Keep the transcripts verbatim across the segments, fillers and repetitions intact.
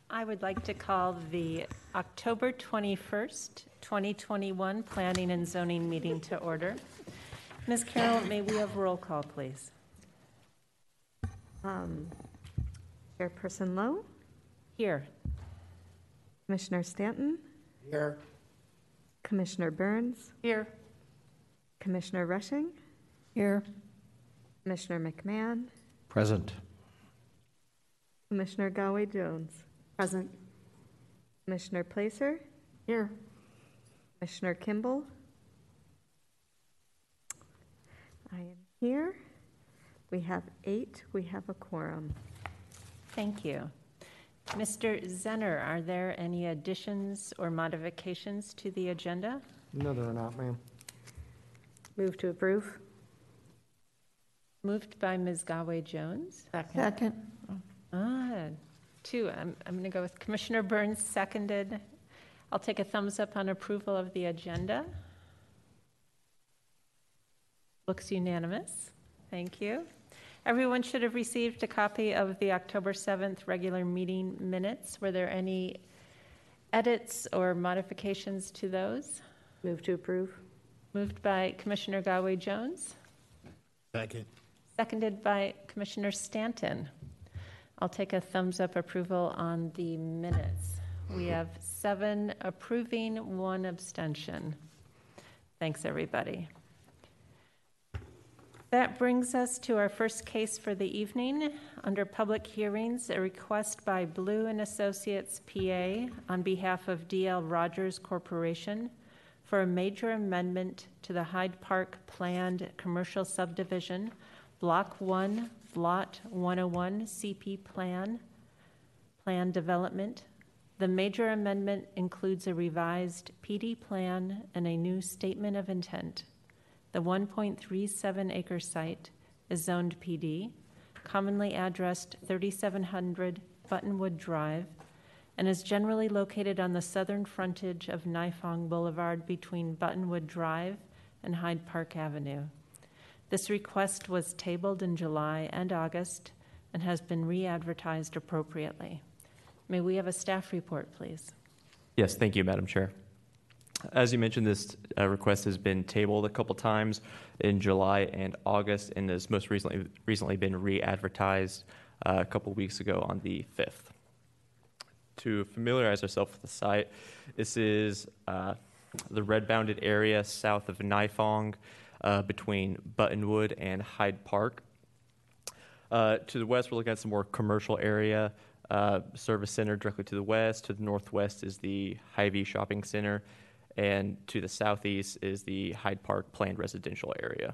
I would like to call the October twenty-first, twenty twenty-one Planning and Zoning meeting to order. Miz Carroll, may we have roll call, please? Um, Chairperson Lowe, Here. Commissioner Stanton, Here. Commissioner Burns, Here. Commissioner Rushing, Here. Commissioner McMahon, Present. Commissioner Galway-Jones, Present. Commissioner Placer, Here. Commissioner Kimball. I am here. We have eight. We have a quorum. Thank you. Mister Zenner, are there any additions or modifications to the agenda? No, there are not, ma'am. Move to approve. Moved by Miz Galway-Jones. Second. Ah, two. I'm, I'm going to go with Commissioner Burns, seconded. I'll take a thumbs up on approval of the agenda. Looks unanimous. Thank you. Everyone should have received a copy of the October seventh regular meeting minutes. Were there any edits or modifications to those? Move to approve. Moved by Commissioner Galway-Jones, Second. seconded by Commissioner Stanton. I'll take a thumbs up approval on the minutes. We have seven approving, one abstention. Thanks, everybody. That brings us to our first case for the evening. Under public hearings, a request by Blue and Associates P A on behalf of D L Rogers Corporation for a major amendment to the Hyde Park Planned Commercial Subdivision, Block one, Lot one oh one C P Plan, Plan Development. The major amendment includes a revised P D plan and a new statement of intent. The one point three seven acre site is zoned P D, commonly addressed thirty-seven hundred Buttonwood Drive, and is generally located on the southern frontage of Nifong Boulevard between Buttonwood Drive and Hyde Park Avenue. This request was tabled in July and August and has been re-advertised appropriately. May we have a staff report, please? Yes, thank you, Madam Chair. As you mentioned, this uh, request has been tabled a couple times in July and August, and has most recently recently been re-advertised uh, a couple weeks ago on the fifth. To familiarize ourselves with the site, this is uh, the red-bounded area south of Nifong, uh, between Buttonwood and Hyde Park. Uh, to the west, we're looking at some more commercial area, uh, service center directly to the west. To the northwest is the Hy-Vee Shopping Center, and to the southeast is the Hyde Park planned residential area.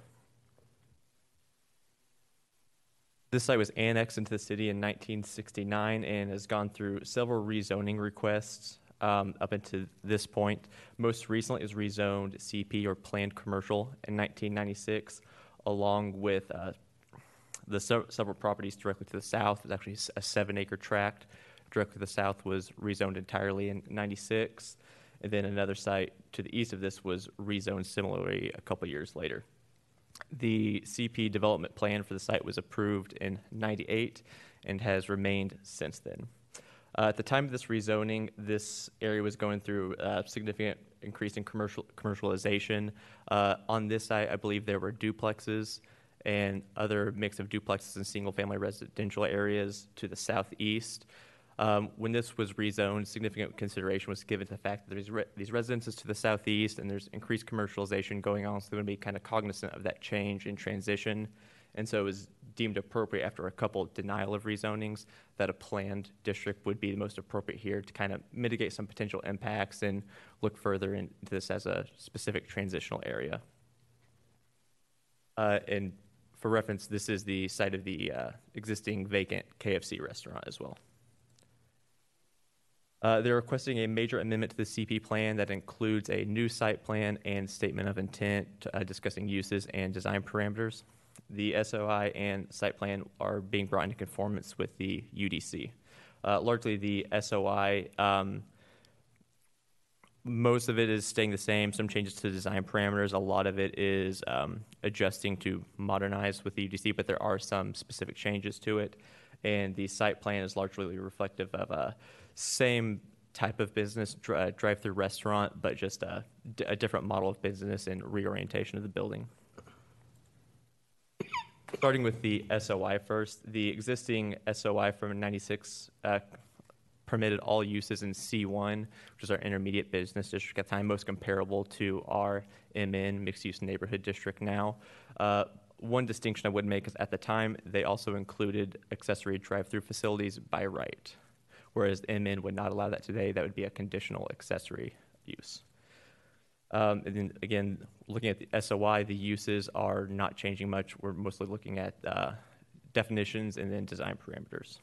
This site was annexed into the city in nineteen sixty-nine and has gone through several rezoning requests um, up until this point. Most recently, it was rezoned C P, or planned commercial, in nineteen ninety-six, along with uh, the se- several properties directly to the south. It was actually a seven acre tract. Directly to the south was rezoned entirely in ninety-six. And then another site to the east of this was rezoned similarly a couple years later. The C P development plan for the site was approved in ninety-eight and has remained since then. Uh, at the time of this rezoning, this area was going through a significant increase in commercial commercialization. Uh, on this site, I believe there were duplexes and other mix of duplexes and single-family residential areas to the southeast. Um, when this was rezoned, significant consideration was given to the fact that there's re- these residences to the southeast and there's increased commercialization going on, so they're going to be kind of cognizant of that change and transition. And so it was deemed appropriate after a couple denial of rezonings that a planned district would be the most appropriate here to kind of mitigate some potential impacts and look further into this as a specific transitional area. Uh, and for reference, this is the site of the uh, existing vacant K F C restaurant as well. Uh, they're requesting a major amendment to the C P plan that includes a new site plan and statement of intent uh, discussing uses and design parameters. The S O I and site plan are being brought into conformance with the U D C. Uh, largely the S O I, um, most of it is staying the same, some changes to design parameters. A lot of it is um, adjusting to modernize with the U D C, but there are some specific changes to it. And the site plan is largely reflective of uh, same type of business, dri- drive-through restaurant, but just a, d- a different model of business and reorientation of the building. Starting with the S O I first, the existing S O I from ninety-six uh, permitted all uses in C one, which is our intermediate business district at the time, most comparable to our M N, mixed-use neighborhood district now. Uh, one distinction I would make is at the time, they also included accessory drive-through facilities by right, whereas M N would not allow that today. That would be a conditional accessory use. Um, and then again, looking at the S O I, the uses are not changing much. We're mostly looking at uh, definitions and then design parameters.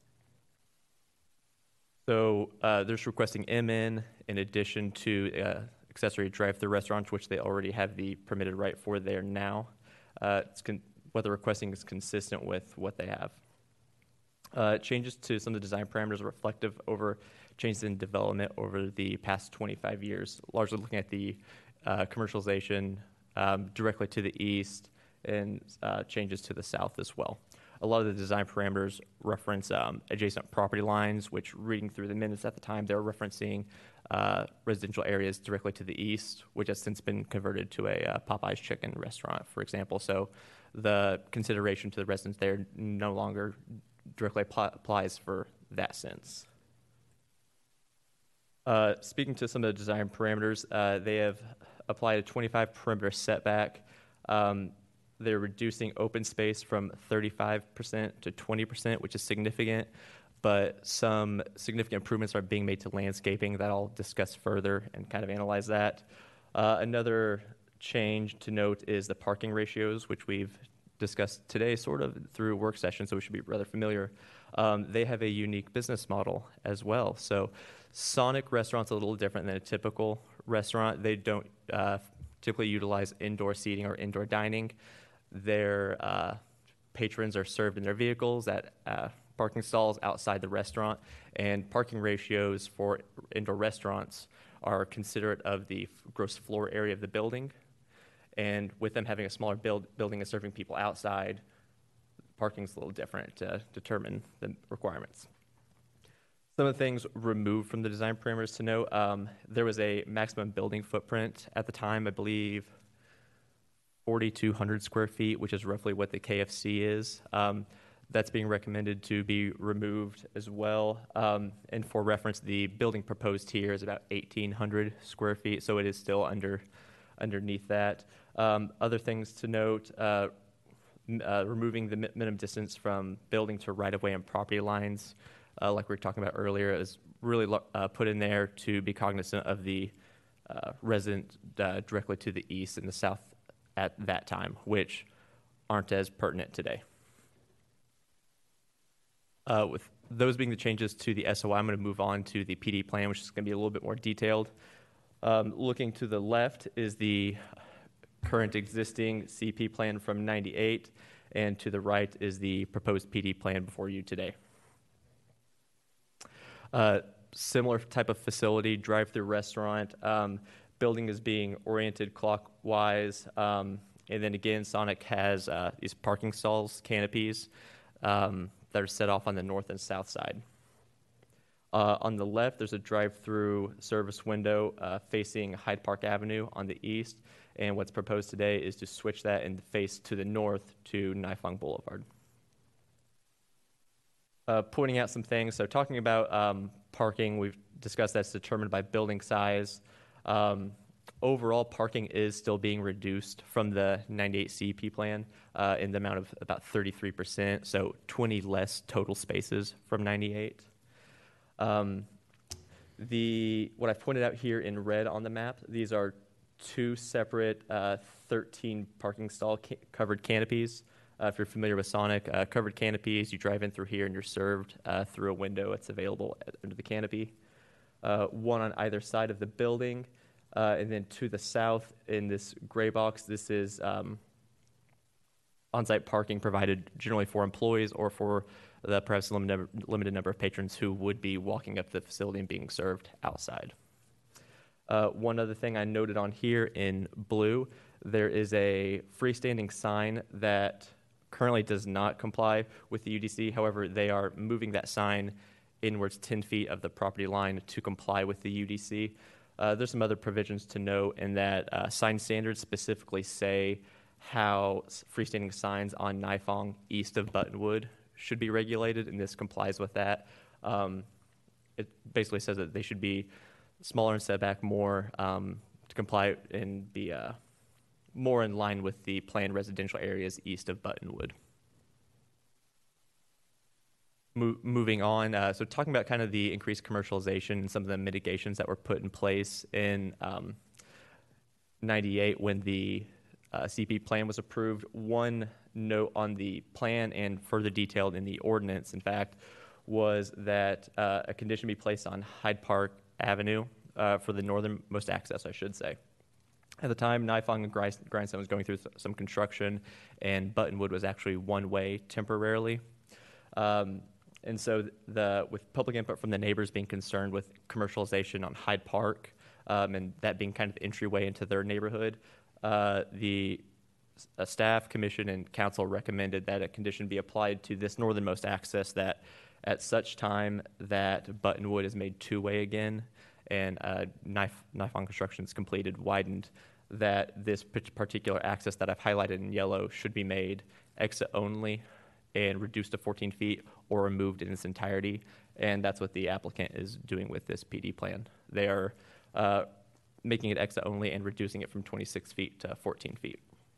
So uh, they're just requesting M N in addition to uh, accessory drive-through restaurants, which they already have the permitted right for there now. Uh, it's con- what they're requesting is consistent with what they have. Uh, changes to some of the design parameters are reflective over changes in development over the past twenty-five years, largely looking at the uh, commercialization um, directly to the east and uh, changes to the south as well. A lot of the design parameters reference um, adjacent property lines, which reading through the minutes at the time, they were referencing uh, residential areas directly to the east, which has since been converted to a uh, Popeye's Chicken restaurant, for example. So the consideration to the residents there no longer directly apply, applies for that sense. Uh, speaking to some of the design parameters, uh, they have applied a twenty-five perimeter setback. Um, they're reducing open space from thirty-five percent to twenty percent, which is significant, but some significant improvements are being made to landscaping that I'll discuss further and kind of analyze that. Uh, another change to note is the parking ratios, which we've discussed today sort of through work session, so we should be rather familiar. Um, they have a unique business model as well. So Sonic restaurant's a little different than a typical restaurant. They don't uh, typically utilize indoor seating or indoor dining. Their uh, patrons are served in their vehicles at uh, parking stalls outside the restaurant, and parking ratios for indoor restaurants are considerate of the gross floor area of the building. And with them having a smaller build, building and serving people outside, parking's a little different to determine the requirements. Some of the things removed from the design parameters to note, um, there was a maximum building footprint at the time, I believe, forty-two hundred square feet, which is roughly what the K F C is. Um, that's being recommended to be removed as well. Um, and for reference, the building proposed here is about eighteen hundred square feet, so it is still under underneath that. Um, other things to note, uh, m- uh, removing the mi- minimum distance from building to right-of-way and property lines, uh, like we were talking about earlier, is really lo- uh, put in there to be cognizant of the uh, resident uh, directly to the east and the south at that time, which aren't as pertinent today. Uh, with those being the changes to the S O I, I'm going to move on to the P D plan, which is going to be a little bit more detailed. Um, looking to the left is the current existing C P plan from ninety-eight, and to the right is the proposed P D plan before you today. Uh, similar type of facility, drive-through restaurant. Um, building is being oriented clockwise, um, and then again, Sonic has uh, these parking stalls, canopies, um, that are set off on the north and south side. Uh, on the left, there's a drive-through service window uh, facing Hyde Park Avenue on the east, and what's proposed today is to switch that and face to the north to Nifong Boulevard. Uh, pointing out some things, so talking about um, parking, we've discussed that's determined by building size. Um, overall, parking is still being reduced from the ninety-eight C P plan uh, in the amount of about thirty-three percent, so twenty less total spaces from ninety-eight. Um, the what I've pointed out here in red on the map, these are two separate uh, thirteen parking stall ca- covered canopies. Uh, if you're familiar with Sonic, uh, covered canopies, you drive in through here and you're served uh, through a window that's available at, under the canopy. Uh, one on either side of the building, uh, and then to the south in this gray box, this is um, on-site parking provided generally for employees or for the perhaps limited, limited number of patrons who would be walking up the facility and being served outside. Uh, one other thing I noted on here in blue, there is a freestanding sign that currently does not comply with the U D C. However, they are moving that sign inwards ten feet of the property line to comply with the U D C. Uh, there's some other provisions to note in that uh, sign standards specifically say how s- freestanding signs on Nifong east of Buttonwood should be regulated, and this complies with that. Um, it basically says that they should be smaller and setback more um, to comply and be uh, more in line with the planned residential areas east of Buttonwood. Mo- moving on, uh, so talking about kind of the increased commercialization and some of the mitigations that were put in place in um, ninety-eight when the uh, C P plan was approved. One note on the plan, and further detailed in the ordinance, in fact, was that uh, a condition be placed on Hyde Park Avenue uh, for the northernmost access, I should say. At the time, Nifong and Grind- Grindstone was going through th- some construction, and Buttonwood was actually one-way temporarily. Um, and so the with public input from the neighbors being concerned with commercialization on Hyde Park, um, and that being kind of the entryway into their neighborhood, uh, the uh, staff, commission, and council recommended that a condition be applied to this northernmost access that at such time that Buttonwood is made two-way again and uh, Knife, Nifong construction is completed, widened, that this particular access that I've highlighted in yellow should be made exit only and reduced to fourteen feet or removed in its entirety. And that's what the applicant is doing with this P D plan. They are uh, making it exit only and reducing it from twenty-six feet to fourteen feet.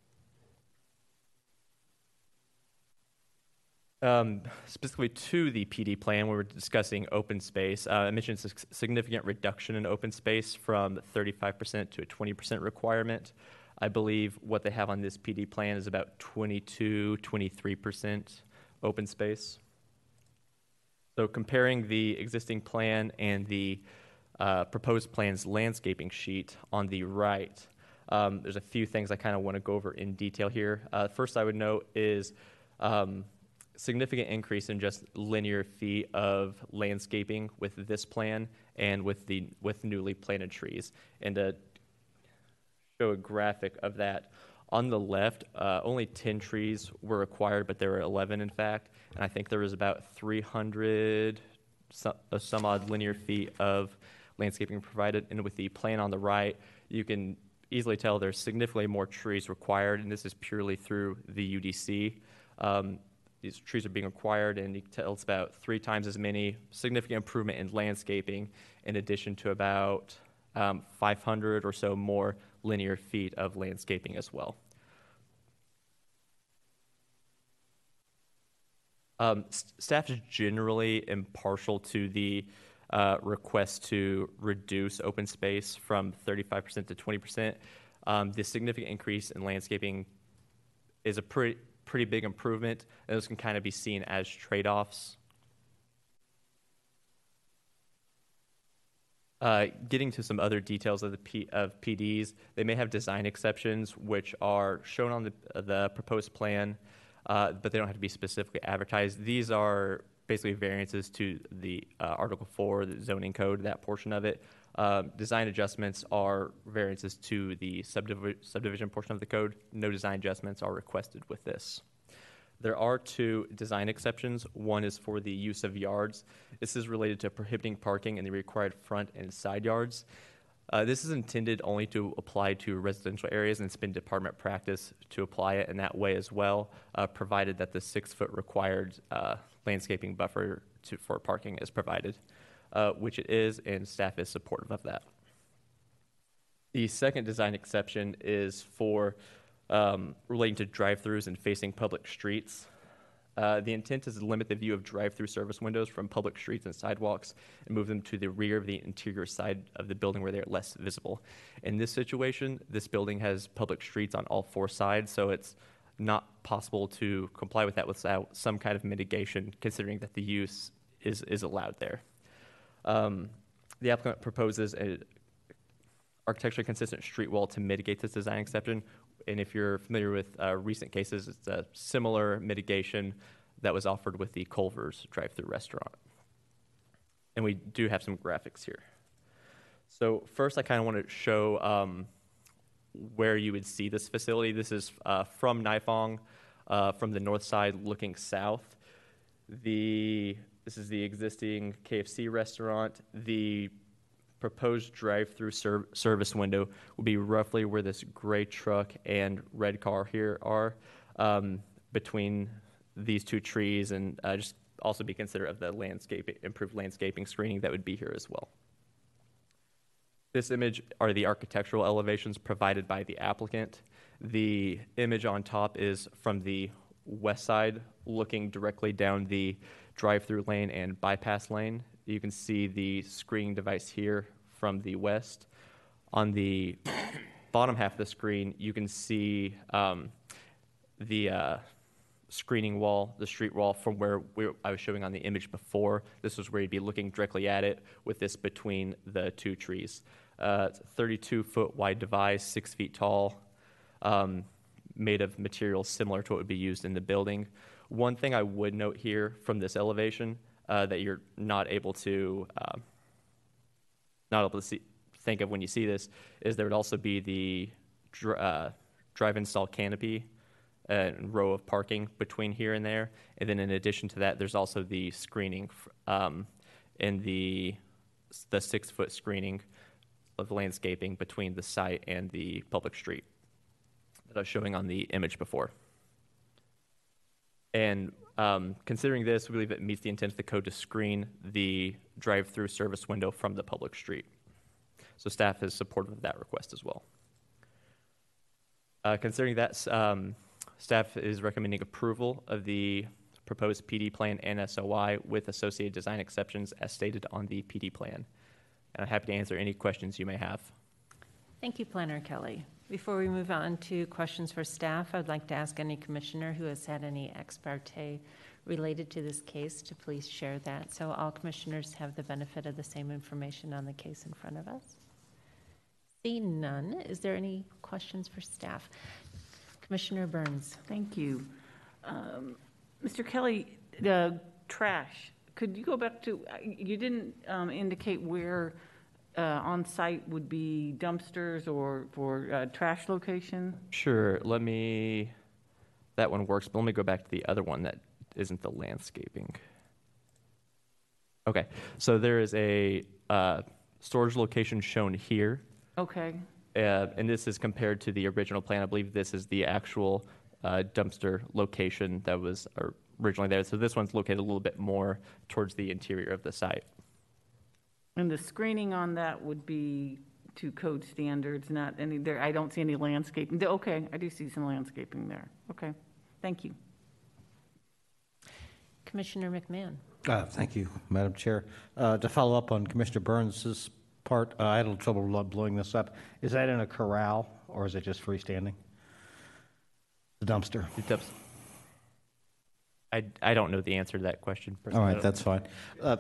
Um, specifically to the P D plan, we were discussing open space. Uh, I mentioned a significant reduction in open space from thirty-five percent to a twenty percent requirement. I believe what they have on this P D plan is about twenty-two, twenty-three percent open space. So comparing the existing plan and the uh, proposed plan's landscaping sheet on the right, um, there's a few things I kind of want to go over in detail here. Uh, first I would note is um, significant increase in just linear feet of landscaping with this plan and with the with newly planted trees. And to show a graphic of that, on the left, uh, only ten trees were required, but there were eleven in fact, and I think there was about three hundred some, uh, some odd linear feet of landscaping provided. And with the plan on the right, you can easily tell there's significantly more trees required, and this is purely through the U D C. Um, These trees are being acquired, and you can tell it's about three times as many, significant improvement in landscaping, in addition to about um, five hundred or so more linear feet of landscaping as well. Um, st- staff is generally impartial to the uh, request to reduce open space from thirty-five percent to twenty percent. Um, the significant increase in landscaping is a pretty pretty big improvement, and those can kind of be seen as trade-offs. Uh, getting to some other details of the P, of P Ds, they may have design exceptions which are shown on the, uh, the proposed plan, uh, but they don't have to be specifically advertised. These are basically variances to the uh, Article four, the zoning code, that portion of it. Uh, design adjustments are variances to the subdiv- subdivision portion of the code. No design adjustments are requested with this. There are two design exceptions. One is for the use of yards. This is related to prohibiting parking in the required front and side yards. Uh, this is intended only to apply to residential areas, and it's been department practice to apply it in that way as well, uh, provided that the six-foot required uh, landscaping buffer to, for parking is provided, uh, which it is, and staff is supportive of that. The second design exception is for um, relating to drive-throughs and facing public streets. Uh, the intent is to limit the view of drive-through service windows from public streets and sidewalks and move them to the rear of the interior side of the building where they're less visible. In this situation, this building has public streets on all four sides, so it's not possible to comply with that without some kind of mitigation, considering that the use is, is allowed there. Um, the applicant proposes an architecturally consistent street wall to mitigate this design exception. And if you're familiar with uh, recent cases, it's a similar mitigation that was offered with the Culver's drive-through restaurant. And we do have some graphics here. So first, I kind of want to show um, where you would see this facility. This is uh, from Nifong, uh, from the north side looking south. The this is the existing K F C restaurant. The proposed drive-through ser- service window will be roughly where this gray truck and red car here are, um, between these two trees, and uh, just also be considerate of the landscape, improved landscaping screening that would be here as well. This image are the architectural elevations provided by the applicant. The image on top is from the west side, looking directly down the drive-through lane and bypass lane. You can see the screening device here from the west. On the bottom half of the screen, you can see um, the uh, screening wall, the street wall from where we, I was showing on the image before. This is where you'd be looking directly at it with this between the two trees. Uh, it's a thirty-two foot wide device, six feet tall, um, made of materials similar to what would be used in the building. One thing I would note here from this elevation uh, that you're not able to uh, not able to see, think of when you see this is there would also be the dr- uh, drive-in stall canopy and row of parking between here and there. And then in addition to that, there's also the screening um, and the the six-foot screening of landscaping between the site and the public street that I was showing on the image before. And um, considering this, we believe it meets the intent of the code to screen the drive-through service window from the public street. So staff is supportive of that request as well. Uh, considering that, um, staff is recommending approval of the proposed P D plan and S O I with associated design exceptions as stated on the P D plan. And I'm happy to answer any questions you may have. Thank you, Planner Kelly. Before we move on to questions for staff, I'd like to ask any commissioner who has had any ex parte related to this case to please share that, so all commissioners have the benefit of the same information on the case in front of us. Seeing none, is there any questions for staff? Commissioner Burns. Thank you. Um, Mister Kelly, the trash, could you go back to, you didn't um, indicate where uh, on site would be dumpsters or for uh, trash location? Sure, let me, that one works, but let me go back to the other one that isn't the landscaping. Okay, so there is a uh, storage location shown here. Okay. Uh, and this is compared to the original plan. I believe this is the actual uh, dumpster location that was originally there. So this one's located a little bit more towards the interior of the site. And the screening on that would be to code standards, not any there. I don't see any landscaping. Okay, I do see some landscaping there. Okay, thank you. Commissioner McMahon. Uh, Thank you, Madam Chair. Uh, To follow up on Commissioner Burns's part, uh, I had a little trouble blowing this up. Is that in a corral, or is it just freestanding? The dumpster? The dumps- I, I don't know the answer to that question. All right, that's fine. Uh,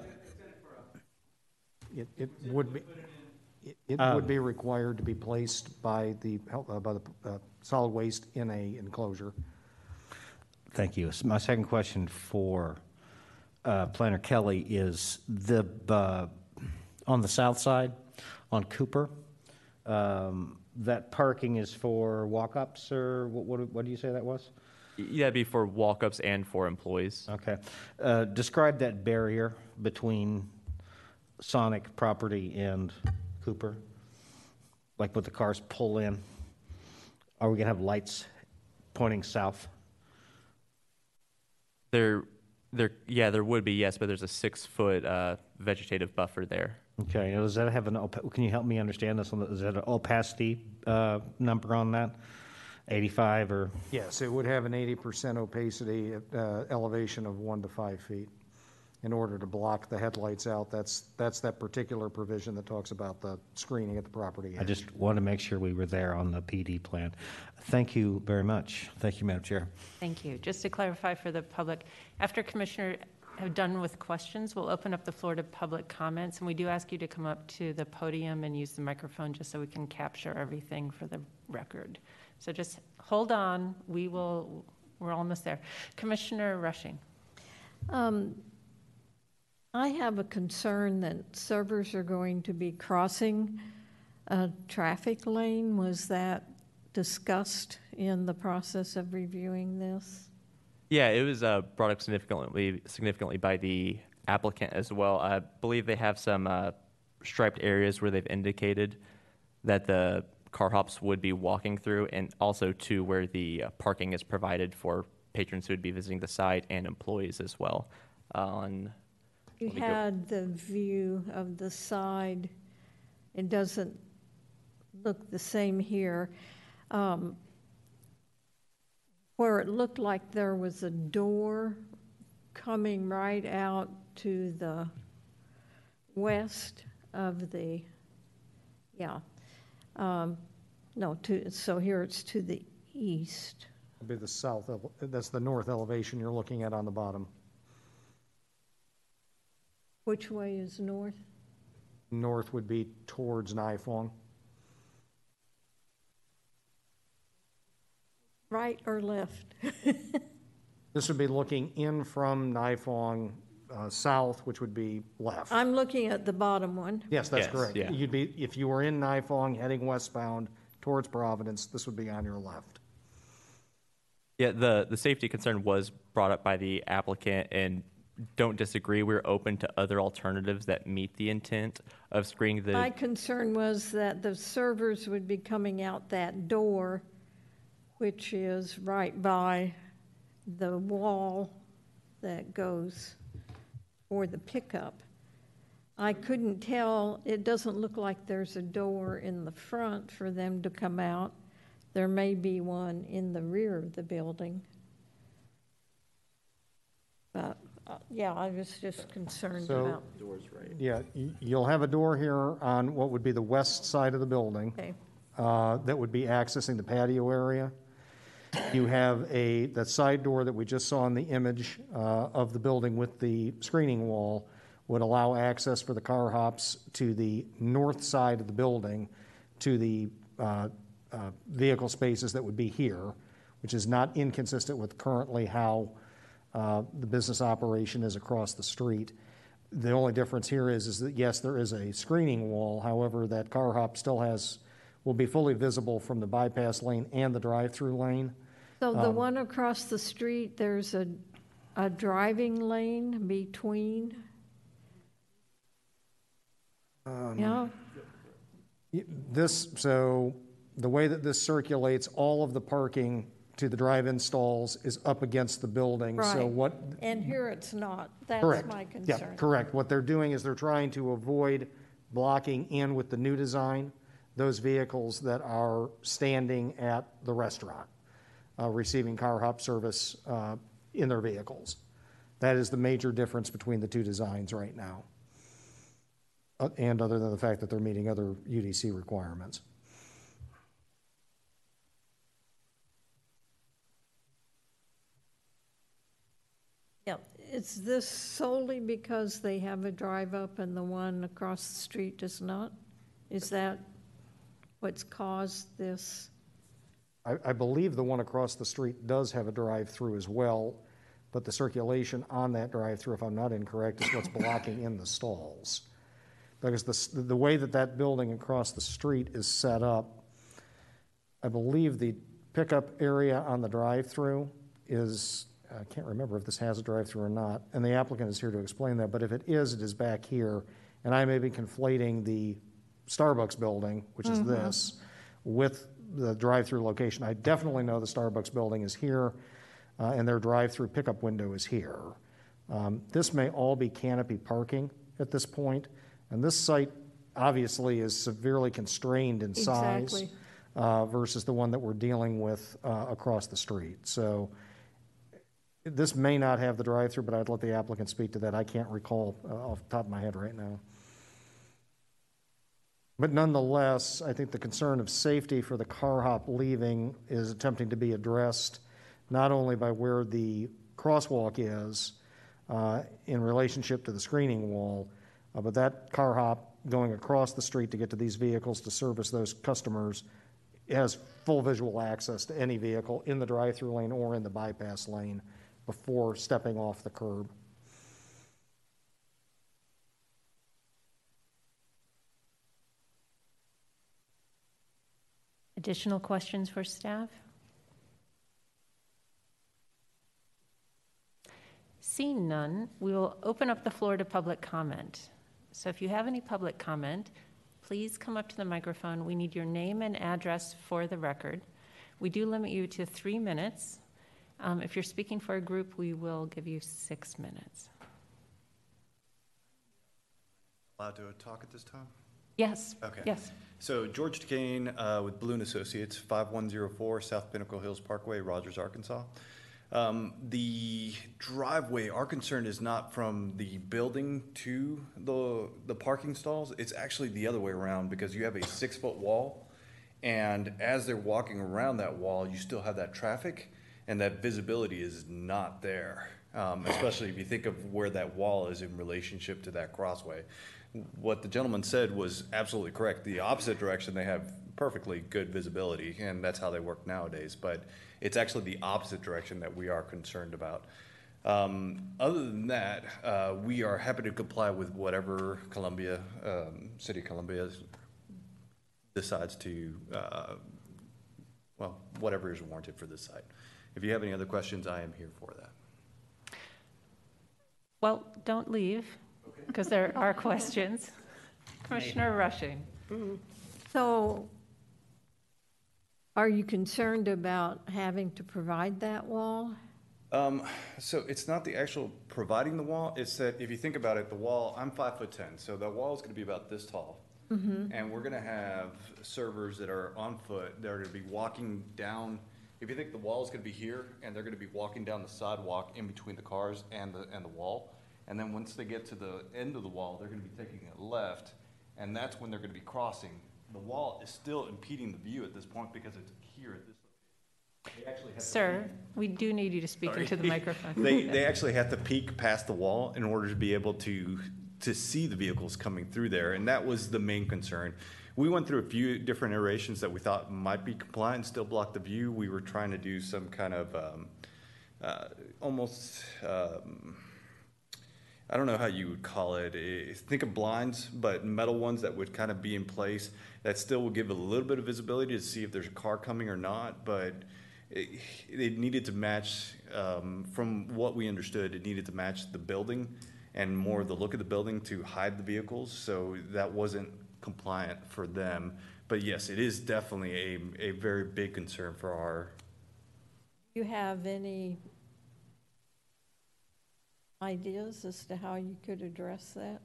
It, it would be, it- it Um, would be required to be placed by the, health- uh, by the uh, solid waste in a enclosure. Thank you. So my second question for uh, Planner Kelly is the, uh, on the south side, on Cooper, um, that parking is for walk-ups, or what, what what do you say that was? Yeah, it'd be for walk-ups and for employees. Okay. Uh, Describe that barrier between Sonic property and Cooper, like when the cars pull in. Are we going to have lights pointing south? There, there, yeah, there would be, yes, but there's a six-foot uh, vegetative buffer there. Okay, now does that have an, opa- can you help me understand this? Is that an opacity uh, number on that? eighty-five or? Yes, it would have an eighty percent opacity at uh, elevation of one to five feet in order to block the headlights out. That's, that's that particular provision that talks about the screening at the property I edge. just wanted to make sure we were there on the P D plan. Thank you very much. Thank you, Madam Chair. Thank you. Just to clarify for the public, after Commissioner have done with questions, we'll open up the floor to public comments, and we do ask you to come up to the podium and use the microphone just so we can capture everything for the record. So just hold on. We will, we're almost there. Commissioner Rushing. Um, I have a concern that servers are going to be crossing a traffic lane. Was that discussed in the process of reviewing this? Yeah, it was uh, brought up significantly significantly by the applicant as well. I believe they have some uh, striped areas where they've indicated that the car hops would be walking through, and also to where the uh, parking is provided for patrons who would be visiting the site and employees as well. Uh, on You Let me go- had the view of the side. It doesn't look the same here. Um, Where it looked like there was a door coming right out to the west of the, yeah. Um, No, to, so here it's to the east. It'll be the south, ele- that's the north elevation you're looking at on the bottom. Which way is north? North would be towards Nifong. Right or left? This would be looking in from Nifong, uh, south, which would be left. I'm looking at the bottom one. Yes, that's Yes, correct. yeah. You'd be, if you were in Nifong heading westbound towards Providence, this would be on your left. Yeah, the, the safety concern was brought up by the applicant, and don't disagree. We're open to other alternatives that meet the intent of screening the. My concern was that the servers would be coming out that door, which is right by the wall that goes for the pickup. I couldn't tell, it doesn't look like there's a door in the front for them to come out. There may be one in the rear of the building. But, uh, yeah, I was just concerned So- about, Yeah, y- you'll have a door here on what would be the west side of the building. okay. uh, that would be accessing the patio area. You have a, that side door that we just saw in the image uh, of the building with the screening wall would allow access for the car hops to the north side of the building to the uh, uh, vehicle spaces that would be here, which is not inconsistent with currently how uh, the business operation is across the street. The only difference here is, is that, yes, there is a screening wall. However, that car hop still has, will be fully visible from the bypass lane and the drive-through lane. So the Um, one across the street, there's a, a driving lane between? Um, Yeah, Y- This, so the way that this circulates, all of the parking to the drive-in stalls is up against the building. So Right. what, and here it's not. That's correct. my Yeah, concern. correct. What they're doing is they're trying to avoid blocking in with the new design those vehicles that are standing at the restaurant, uh, receiving car hop service uh, in their vehicles. That is the major difference between the two designs right now. Uh, And other than the fact that they're meeting other U D C requirements. Yeah, is this solely because they have a drive-up and the one across the street does not? Is that what's caused this? I, I believe the one across the street does have a drive-through as well, but the circulation on that drive-through, if I'm not incorrect, is what's blocking in the stalls. Because the, s- the way that that building across the street is set up, I believe the pickup area on the drive-through is, I can't remember if this has a drive-through or not, and the applicant is here to explain that, but if it is, it is back here, and I may be conflating the Starbucks building, which is this, with the drive-through location. I definitely know the Starbucks building is here, uh, and their drive-through pickup window is here. Um, This may all be canopy parking at this point, and this site obviously is severely constrained in size Exactly. uh, versus the one that we're dealing with uh, across the street. So this may not have the drive-through, but I'd let the applicant speak to that. I can't recall uh, off the top of my head right now. But nonetheless, I think the concern of safety for the car hop leaving is attempting to be addressed not only by where the crosswalk is uh, in relationship to the screening wall, uh, but that car hop going across the street to get to these vehicles to service those customers has full visual access to any vehicle in the drive-through lane or in the bypass lane before stepping off the curb. Additional questions for staff? Seeing none, we will open up the floor to public comment. So if you have any public comment, please come up to the microphone. We need your name and address for the record. We do limit you to three minutes. Um, if you're speaking for a group, we will give you six minutes. Allowed to talk at this time? Yes. Okay. Yes. So George DeCane uh, with Balloon Associates, five one zero four South Pinnacle Hills Parkway, Rogers, Arkansas. Um, the driveway, our concern is not from the building to the, the parking stalls. It's actually the other way around, because you have a six-foot wall, and as they're walking around that wall, you still have that traffic, and that visibility is not there, um, especially if you think of where that wall is in relationship to that crossway. What the gentleman said was absolutely correct. The opposite direction, they have perfectly good visibility, and that's how they work nowadays. But it's actually the opposite direction that we are concerned about. Um, other than that, uh, we are happy to comply with whatever Columbia, um, City of Columbia decides to, uh, well, whatever is warranted for this site. If you have any other questions, I am here for that. Well, don't leave, because there are questions. Commissioner Rushing. So are you concerned about having to provide that wall? Um, so it's not the actual providing the wall, it's that if you think about it, the wall, I'm five foot ten, so the wall is gonna be about this tall. And we're gonna have servers that are on foot, that are gonna be walking down. If you think the wall is gonna be here, and they're gonna be walking down the sidewalk in between the cars and the, and the wall. And then once they get to the end of the wall, they're gonna be taking it left, and that's when they're gonna be crossing. The wall is still impeding the view at this point because it's here at this. They actually have to Sir, we do need you to speak into the microphone. They, they actually have to peek past the wall in order to be able to, to see the vehicles coming through there, and that was the main concern. We went through a few different iterations that we thought might be compliant and still block the view. We were trying to do some kind of, um, uh, almost, um, I don't know how you would call it. Eh, Think of blinds, but metal ones that would kind of be in place that still would give a little bit of visibility to see if there's a car coming or not, but it, it needed to match, um, from what we understood, it needed to match the building and more the look of the building to hide the vehicles, so that wasn't compliant for them. But yes, it is definitely a, a very big concern for our. Do you have any ideas as to how you could address that?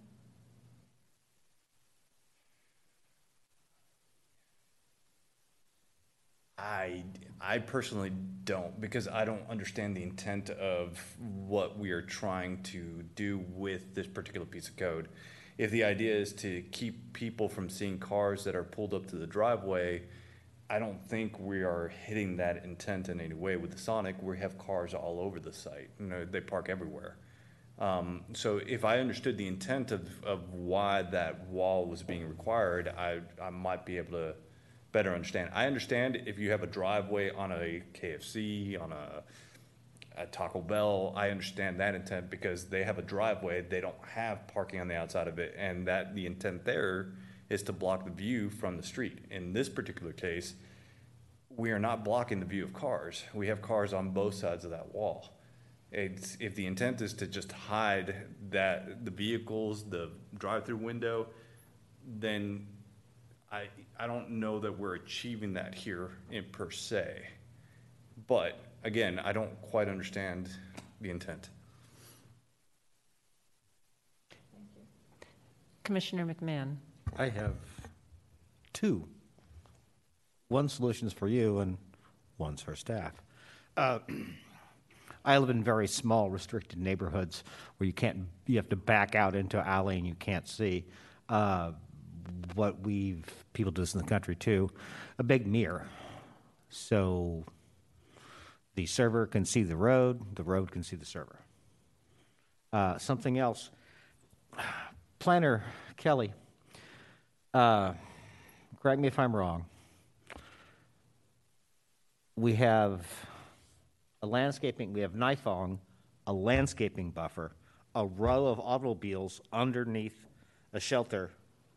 I, I personally don't, because I don't understand the intent of what we are trying to do with this particular piece of code. If the idea is to keep people from seeing cars that are pulled up to the driveway, I don't think we are hitting that intent in any way. With the Sonic, we have cars all over the site. You know, they park everywhere. Um, so if I understood the intent of, of why that wall was being required, I, I might be able to better understand. I understand if you have a driveway on a K F C, on a, a Taco Bell, I understand that intent because they have a driveway, they don't have parking on the outside of it, and that the intent there is to block the view from the street. In this particular case, we are not blocking the view of cars. We have cars on both sides of that wall. It's, if the intent is to just hide that, the vehicles, the drive-through window, then I, I don't know that we're achieving that here in per se. But again, I don't quite understand the intent. Commissioner McMahon. I have two. One solution's for you and one's for staff. Uh, I live in very small, restricted neighborhoods where you can't, you have to back out into an alley and you can't see. Uh, what we've, people do this in the country too, a big mirror. So the server can see the road, the road can see the server. Uh, something else, Planner Kelly, uh, correct me if I'm wrong, we have a landscaping, we have Nifong, a landscaping buffer, a row of automobiles underneath a shelter.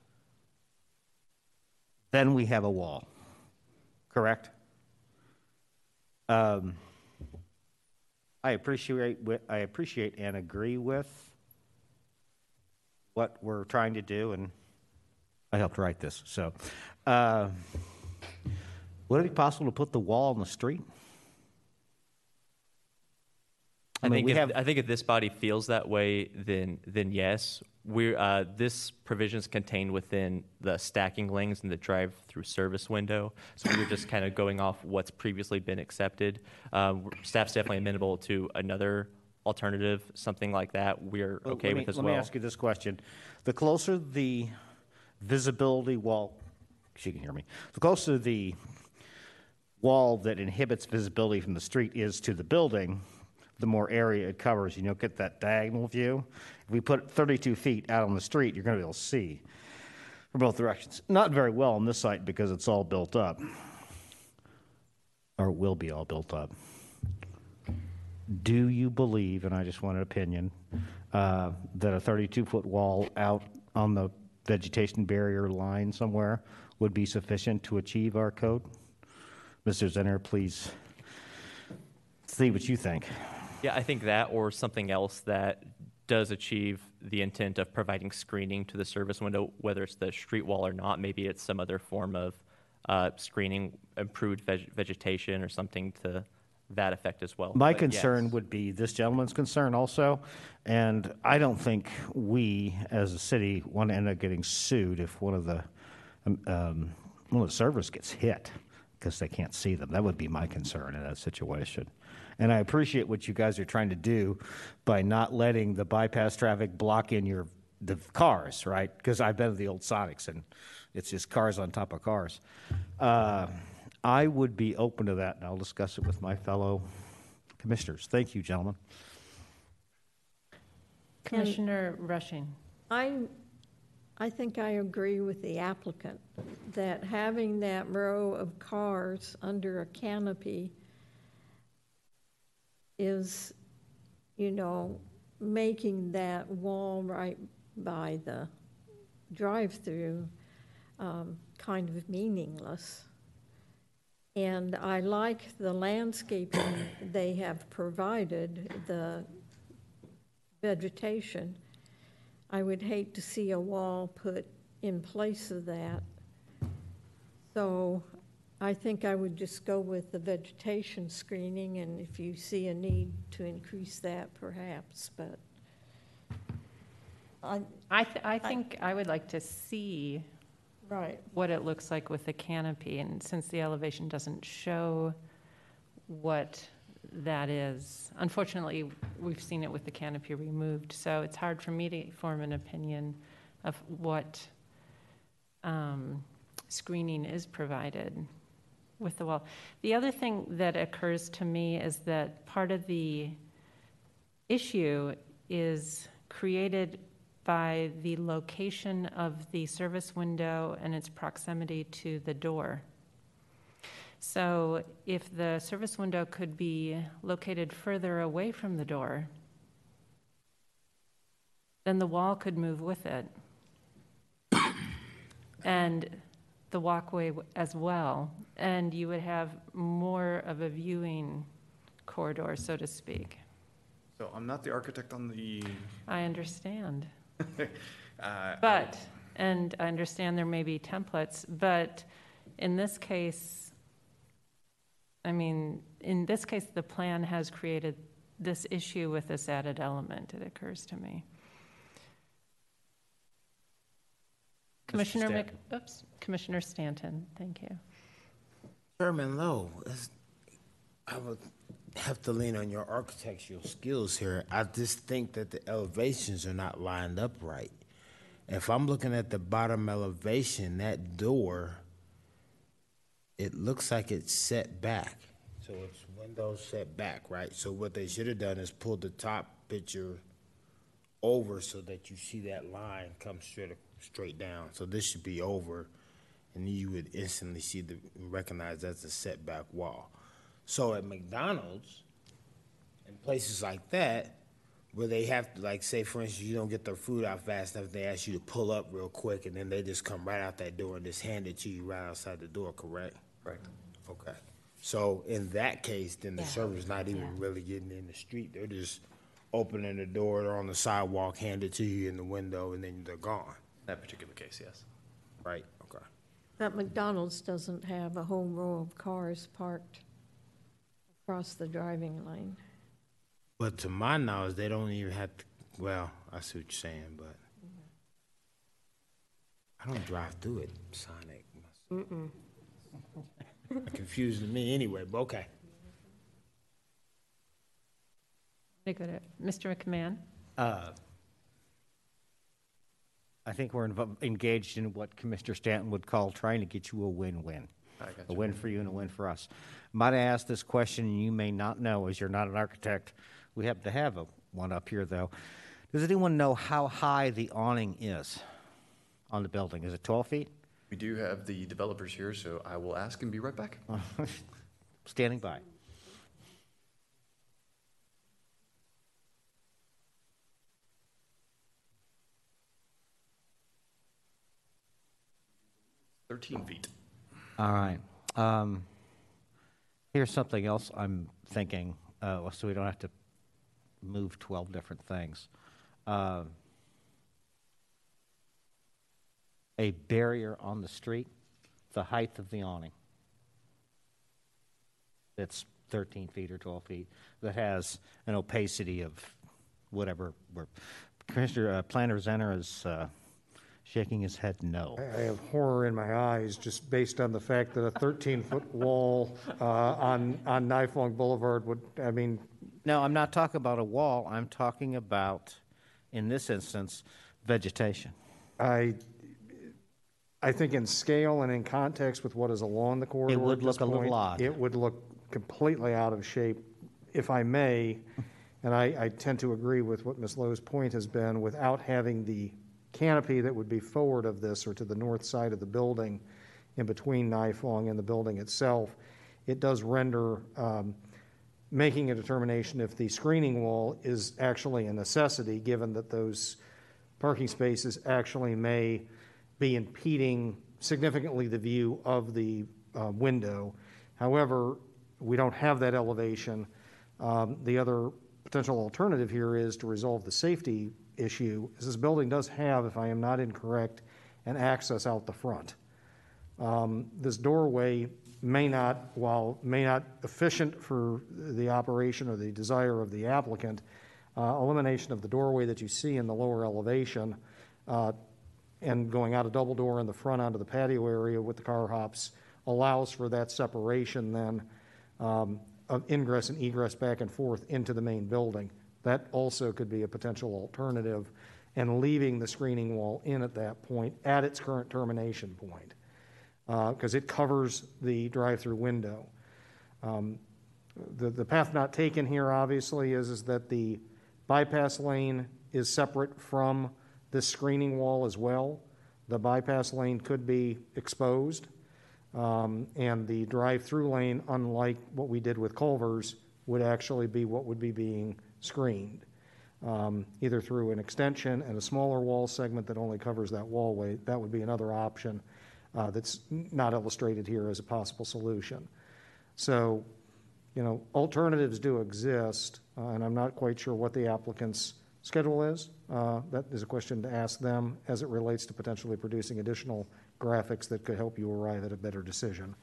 Then we have a wall, correct? Um, I appreciate, wi- I appreciate and agree with what we're trying to do, and I helped write this, so. uh, Would it be possible to put the wall on the street? I, I mean, think we if, have- I think if this body feels that way, then then yes. We're uh, this provision is contained within the stacking lanes in the drive-through service window, so we're just kind of going off what's previously been accepted. Um, staff's definitely amenable to another alternative, something like that. We're Well, okay let me- with as Let well. me ask you this question. The closer the visibility wall, she can hear me, the closer the wall that inhibits visibility from the street is to the building, the more area it covers. You know, get that diagonal view. If we put thirty-two feet out on the street, you're going to be able to see from both directions. Not very well on this site because it's all built up, or will be all built up. Do you believe, and I just want an opinion, uh, that a thirty-two foot wall out on the vegetation barrier line somewhere would be sufficient to achieve our code? Mister Zenner, please see what you think. Yeah, I think that or something else that does achieve the intent of providing screening to the service window, whether it's the street wall or not. Maybe it's some other form of uh, screening, improved veg- vegetation or something to that effect as well. My But concern yes. would be this gentleman's concern also, and I don't think we, as a city, want to end up getting sued if one of the um, um, one of the servers gets hit because they can't see them. That would be my concern in that situation. And I appreciate what you guys are trying to do by not letting the bypass traffic block in your the cars, right? Because I've been to the old Sonics, and it's just cars on top of cars. Uh, I would be open to that, and I'll discuss it with my fellow commissioners. Thank you, gentlemen. Commissioner Rushing. I, I think I agree with the applicant that having that row of cars under a canopy is, you know, making that wall right by the drive-through um, kind of meaningless. And I like the landscaping they have provided, the vegetation. I would hate to see a wall put in place of that. So I think I would just go with the vegetation screening, and if you see a need to increase that, perhaps, but I, I, th- I think I would like to see right. what it looks like with the canopy, and since the elevation doesn't show what that is, unfortunately, we've seen it with the canopy removed, so it's hard for me to form an opinion of what um, screening is provided with the wall. The other thing that occurs to me is that part of the issue is created by the location of the service window and its proximity to the door. So if the service window could be located further away from the door, then the wall could move with it. And the walkway as well. And you would have more of a viewing corridor, so to speak. So I'm not the architect on the, I understand. uh, But, and I understand there may be templates, but in this case, I mean, in this case, the plan has created this issue with this added element, it occurs to me. Commissioner Mc, Stanton. oops, Commissioner Stanton, thank you. Chairman Lowe, it's- I would have to lean on your architectural skills here. I just think that the elevations are not lined up right. If I'm looking at the bottom elevation, that door, it looks like it's set back. So it's windows set back, right? So what they should have done is pull the top picture over so that you see that line come straight straight down. So this should be over, and you would instantly see the recognize that's a setback wall. So at McDonald's and places like that, where they have to, like, say, for instance, you don't get their food out fast enough, they ask you to pull up real quick, and then they just come right out that door and just hand it to you right outside the door, correct? Correct. Okay. So in that case, then the Yeah. server's not even Yeah. really getting in the street. They're just opening the door, they're on the sidewalk, hand it to you in the window, and then they're gone. That particular case, yes. Right, okay. That McDonald's doesn't have a whole row of cars parked across the driving lane. But to my knowledge, they don't even have to, well, I see what you're saying, but I don't drive through it, Sonic. Confusing me anyway, but okay. Very good. Mister McMahon? Uh, I think we're invo- engaged in what Commissioner Stanton would call trying to get you a win-win. I got A you. win for you and a win for us. Might I ask this question, and you may not know, as you're not an architect. We happen to have a, one up here, though. Does anyone know how high the awning is on the building? Is it twelve feet? We do have the developers here, so I will ask and be right back. Standing by. thirteen feet. All right. Um, here's something else I'm thinking, uh, so we don't have to move twelve different things. Uh, a barrier on the street, the height of the awning. That's thirteen feet or twelve feet, that has an opacity of whatever. We're, Commissioner uh, Planner Zenner is uh, shaking his head no. I I have horror in my eyes just based on the fact that a thirteen-foot wall uh, on, on Knife Long Boulevard would, I mean, No, I'm not talking about a wall. I'm talking about, in this instance, vegetation. I, I think in scale and in context with what is along the corridor would at this look a little point, odd. It would look completely out of shape, if I may, and I, I tend to agree with what Miz Lowe's point has been, without having the canopy that would be forward of this or to the north side of the building, in between Knife Long and the building itself, it does render um, making a determination if the screening wall is actually a necessity, given that those parking spaces actually may be impeding significantly the view of the uh, window. However, we don't have that elevation. Um, the other potential alternative here is to resolve the safety issue, is this building does have, if I am not incorrect, an access out the front. Um, this doorway may not, while may not efficient for the operation or the desire of the applicant, uh, elimination of the doorway that you see in the lower elevation uh, and going out a double door in the front onto the patio area with the car hops allows for that separation then um, of ingress and egress back and forth into the main building. That also could be a potential alternative, and leaving the screening wall in at that point at its current termination point, because uh, it covers the drive-through window. Um, the, the path not taken here, obviously, is, is that the bypass lane is separate from this screening wall as well. The bypass lane could be exposed, um, and the drive-through lane, unlike what we did with Culver's, would actually be what would be being screened, um, either through an extension and a smaller wall segment that only covers that wallway. That would be another option uh, that's not illustrated here as a possible solution. So, you know, alternatives do exist, uh, and I'm not quite sure what the applicant's schedule is. Uh, that is a question to ask them as it relates to potentially producing additional graphics that could help you arrive at a better decision.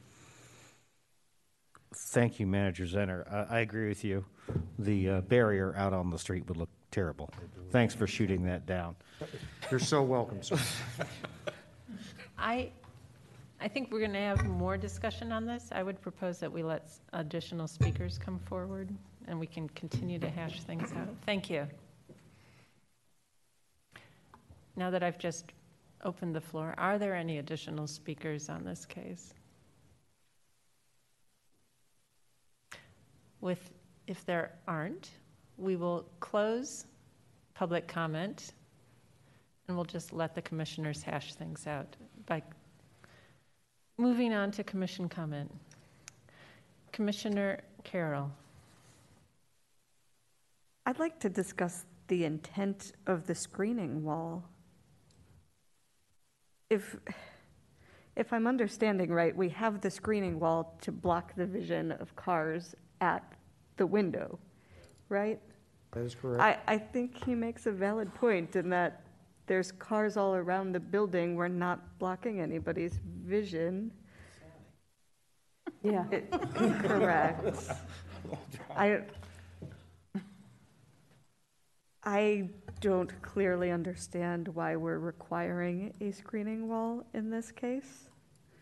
Thank you, Manager Zenner. Uh, I agree with you. The uh, barrier out on the street would look terrible. Thanks for shooting that down. You're so welcome, sir. I, I think we're going to have more discussion on this. I would propose that we let s- additional speakers come forward, and we can continue to hash things out. Thank you. Now that I've just opened the floor, are there any additional speakers on this case? With, if there aren't, we will close public comment, and we'll just let the commissioners hash things out by moving on to commission comment. Commissioner Carroll. I'd like to discuss the intent of the screening wall. If, if I'm understanding right, we have the screening wall to block the vision of cars at the window, right? That is correct. I, I think he makes a valid point in that there's cars all around the building. We're not blocking anybody's vision. Yeah. It- Correct. I, I don't clearly understand why we're requiring a screening wall in this case.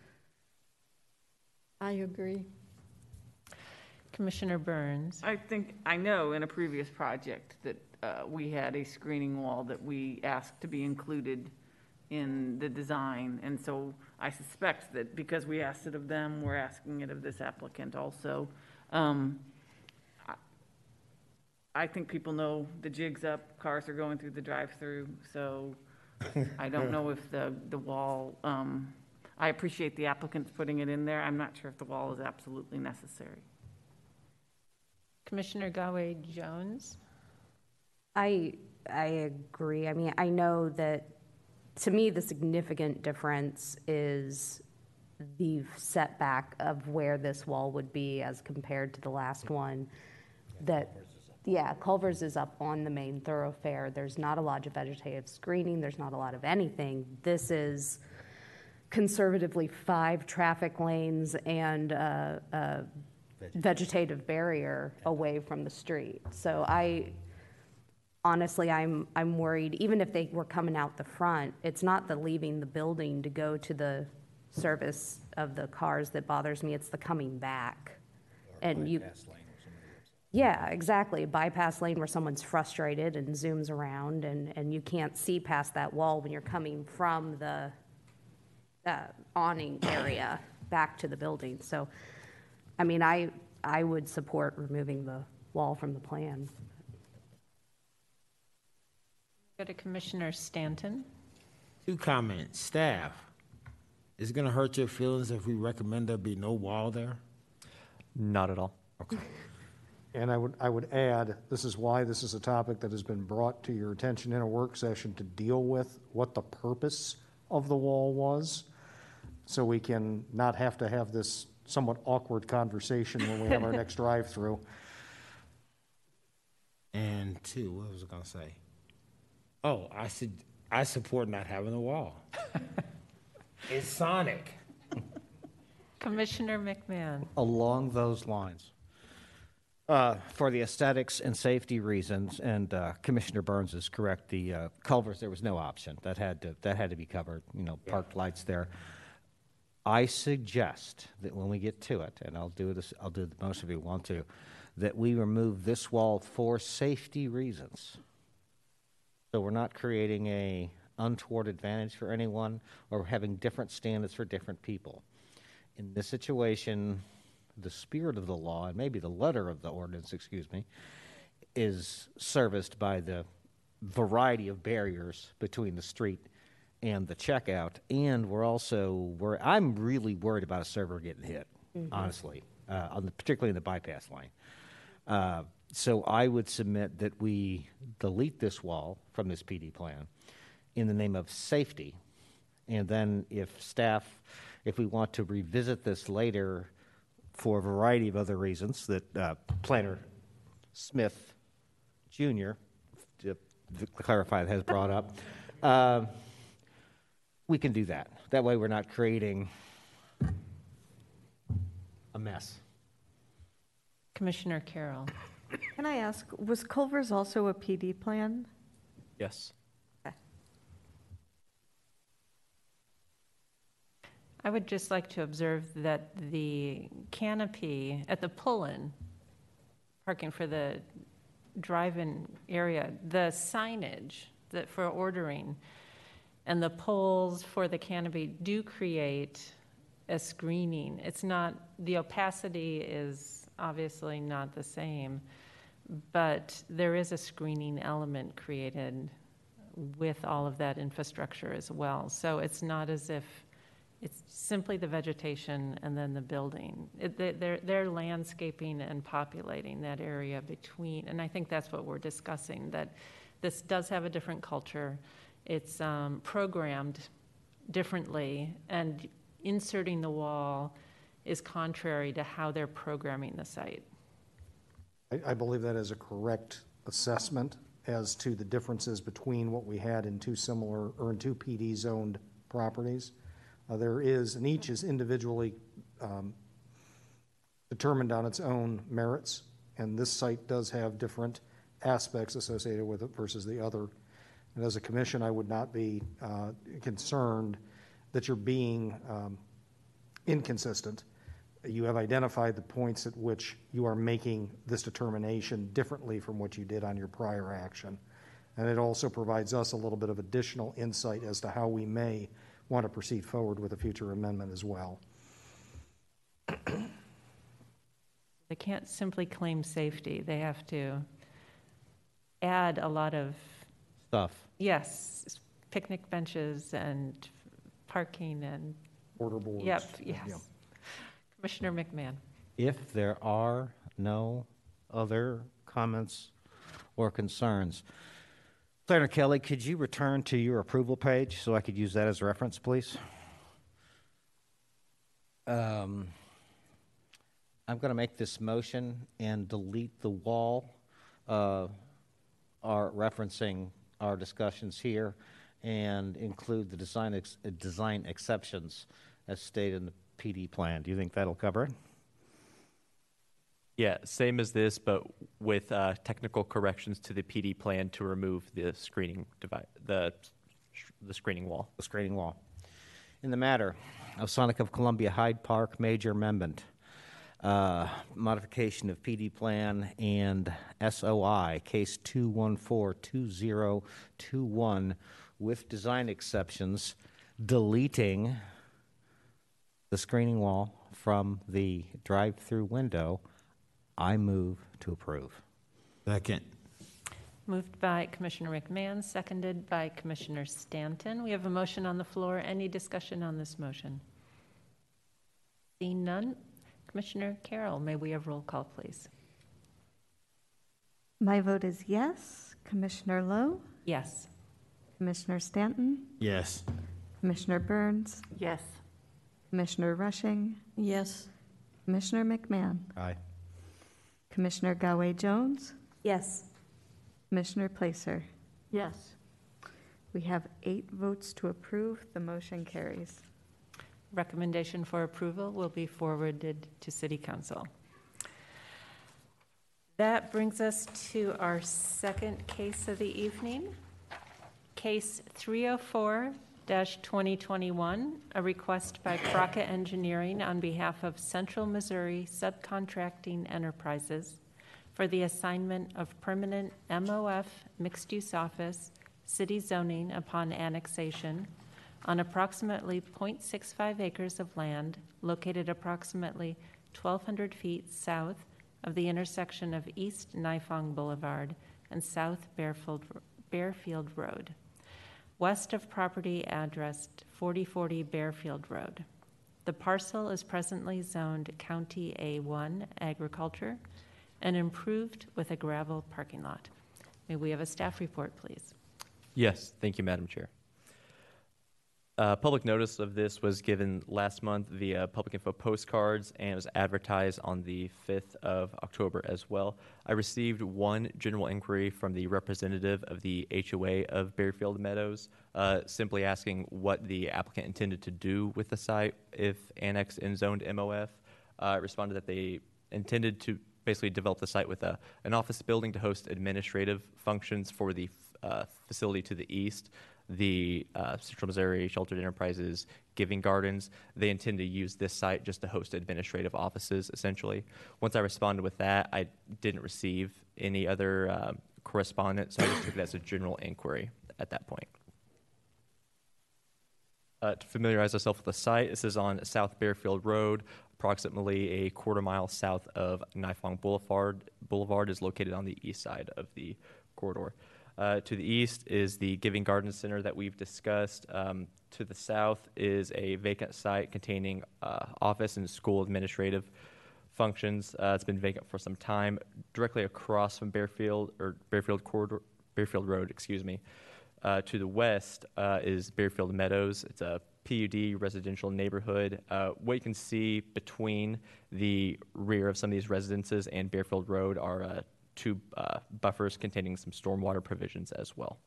I agree. Commissioner Burns. I think, I know in a previous project that uh, we had a screening wall that we asked to be included in the design. And so I suspect that because we asked it of them, we're asking it of this applicant also. Um, I- I think people know the jig's up, cars are going through the drive-through, so I don't know if the, the wall, um, I appreciate the applicants putting it in there. I'm not sure if the wall is absolutely necessary. Commissioner Gawe Jones. I, I agree. I mean, I know that, to me, the significant difference is the setback of where this wall would be as compared to the last one. That, yeah, Culver's is up on the main thoroughfare. There's not a lot of vegetative screening. There's not a lot of anything. This is conservatively five traffic lanes and a, a vegetative barrier away from the street. So I, honestly, I'm, I'm worried, even if they were coming out the front, it's not the leaving the building to go to the service of the cars that bothers me, it's the coming back. And you, yeah, exactly, bypass lane where someone's frustrated and zooms around, and, and you can't see past that wall when you're coming from the uh, awning area back to the building. So, I mean, I, I would support removing the wall from the plan. Go to Commissioner Stanton. Two comments. Staff, is it going to hurt your feelings if we recommend there be no wall there? Not at all. Okay. And I would, I would add, this is why this is a topic that has been brought to your attention in a work session to deal with what the purpose of the wall was, so we can not have to have this somewhat awkward conversation when we have our next drive-through. And two, what was I going to say? Oh, I said I support not having a wall. It's Sonic. Commissioner McMahon. Along those lines, uh, for the aesthetics and safety reasons, and uh, Commissioner Burns is correct, the uh, culverts, there was no option. That had to, that had to be covered, you know, parked lights there. I suggest that when we get to it, and I'll do this, I'll do the most of you want to, that we remove this wall for safety reasons. So we're not creating a untoward advantage for anyone or having different standards for different people. In this situation, the spirit of the law, and maybe the letter of the ordinance, excuse me, is serviced by the variety of barriers between the street and the checkout. And we're also, we're, I'm really worried about a server getting hit, mm-hmm. honestly, uh, on the, particularly in the bypass line. Uh, so I would submit that we delete this wall from this P D plan in the name of safety. And then if staff, if we want to revisit this later for a variety of other reasons that uh, Planner Smith Junior, to, to clarify, has brought up, uh, we can do that. That way we're not creating a mess. Commissioner Carroll. Can I ask, was Culver's also a P D plan? Yes. I would just like to observe that the canopy at the pull-in, parking for the drive-in area, the signage that for ordering and the poles for the canopy do create a screening. It's not, the opacity is obviously not the same, but there is a screening element created with all of that infrastructure as well. So it's not as if it's simply the vegetation and then the building. It, they- they're, they're landscaping and populating that area between, and I think that's what we're discussing, that this does have a different culture. It's um, programmed differently, and inserting the wall is contrary to how they're programming the site. I, I believe that is a correct assessment as to the differences between what we had in two similar, or in two P D-zoned properties. Uh, there is, and each is individually um, determined on its own merits, and this site does have different aspects associated with it versus the other. And as a commission, I would not be uh, concerned that you're being um, inconsistent. You have identified the points at which you are making this determination differently from what you did on your prior action. And it also provides us a little bit of additional insight as to how we may want to proceed forward with a future amendment as well. They can't simply claim safety. They have to add a lot of, Stuff. yes, picnic benches and parking and, Border boards. yep, Yeah. yes. Commissioner McMahon. If there are no other comments or concerns, Planner Kelly, could you return to your approval page so I could use that as a reference, please? Um, I'm going to make this motion and delete the wall, uh, are referencing our discussions here, and include the design ex- uh, design exceptions as stated in the P D plan. Do you think that'll cover it? Yeah, same as this, but with uh, technical corrections to the P D plan to remove the screening device, the the screening wall. The screening wall. In the matter of Sonic of Columbia Hyde Park major amendment, uh, modification of P D plan and S O I, case two one four two zero two one, with design exceptions, deleting the screening wall from the drive-through window, I move to approve. Second. Moved by Commissioner McMahon, seconded by Commissioner Stanton. We have a motion on the floor. Any discussion on this motion? Seeing none, Commissioner Carroll, may we have roll call, please? My vote is yes. Commissioner Lowe, Yes. Commissioner Stanton, Yes. Commissioner Burns, Yes. Commissioner Rushing, Yes. Commissioner McMahon, Aye. Commissioner Gaway-Jones, Yes. Commissioner Placer. Yes. We have eight votes to approve. The motion carries. Recommendation for approval will be forwarded to City Council. That brings us to our second case of the evening. Case three oh four dash twenty twenty-one, a request by Crockett Engineering on behalf of Central Missouri Subcontracting Enterprises for the assignment of permanent M O F mixed-use office, city zoning upon annexation on approximately zero point six five acres of land located approximately twelve hundred feet south of the intersection of East Nifong Boulevard and South Bearfield, Bearfield Road, west of property addressed forty forty Bearfield Road. The parcel is presently zoned County A one Agriculture and improved with a gravel parking lot. May we have a staff report, please? Yes, thank you, Madam Chair. Uh, public notice of this was given last month via public info postcards and was advertised on the fifth of October as well. I received one general inquiry from the representative of the H O A of Bearfield Meadows, uh, simply asking what the applicant intended to do with the site if annexed and zoned M O F. Uh, I responded that they intended to basically develop the site with a, an office building to host administrative functions for the uh, facility to the east, the uh, Central Missouri Sheltered Enterprises Giving Gardens. They intend to use this site just to host administrative offices, essentially. Once I responded with that, I didn't receive any other uh, correspondence, so I just took it as a general inquiry at that point. Uh, to familiarize ourselves with the site, this is on South Bearfield Road, approximately a quarter mile south of Nifong Boulevard. Boulevard is located on the east side of the corridor. Uh, to the east is the Giving Garden Center that we've discussed. Um, to the south is a vacant site containing uh, office and school administrative functions. Uh, it's been vacant for some time. Directly across from Bearfield or Bearfield corridor, Bearfield Road, excuse me. Uh, to the west uh, is Bearfield Meadows. It's a P U D residential neighborhood. Uh, what you can see between the rear of some of these residences and Bearfield Road are uh, two uh, buffers containing some stormwater provisions as well.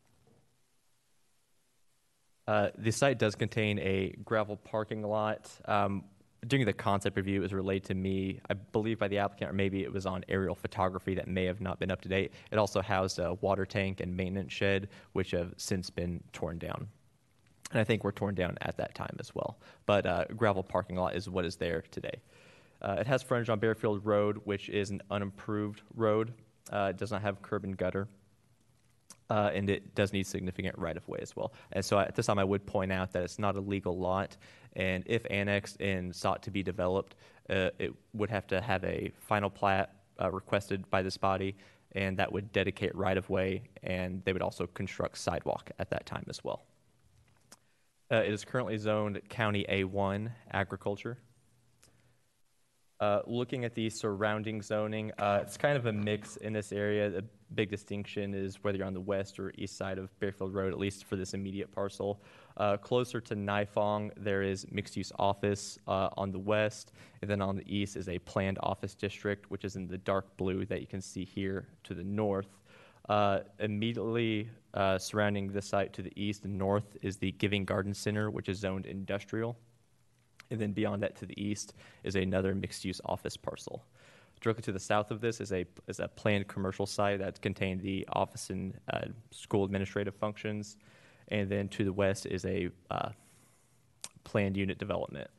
Uh, the site does contain a gravel parking lot. Um, during the concept review, it was relayed to me, I believe by the applicant, or maybe it was on aerial photography that may have not been up to date. It also housed a water tank and maintenance shed, which have since been torn down. And I think were torn down at that time as well. But uh, gravel parking lot is what is there today. Uh, it has frontage on Bearfield Road, which is an unimproved road. Uh, it does not have curb and gutter. Uh, and it does need significant right-of-way as well. And so at this time, I would point out that it's not a legal lot, and if annexed and sought to be developed, uh, it would have to have a final plat uh, requested by this body, and that would dedicate right-of-way, and they would also construct sidewalk at that time as well. Uh, it is currently zoned County A one agriculture. Uh, looking at the surrounding zoning, uh, it's kind of a mix in this area. The big distinction is whether you're on the west or east side of Bearfield Road, at least for this immediate parcel. Uh, closer to Nifong, there is mixed-use office uh, on the west, and then on the east is a planned office district, which is in the dark blue that you can see here to the north. Uh, immediately uh, surrounding the site to the east and north is the Giving Garden Center, which is zoned industrial. And then beyond that to the east is another mixed-use office parcel. Directly to the south of this is a is a planned commercial site that contains the office and uh, school administrative functions. And then to the west is a uh, planned unit development.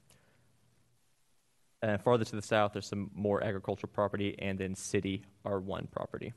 And farther to the south, there's some more agricultural property and then city R one property.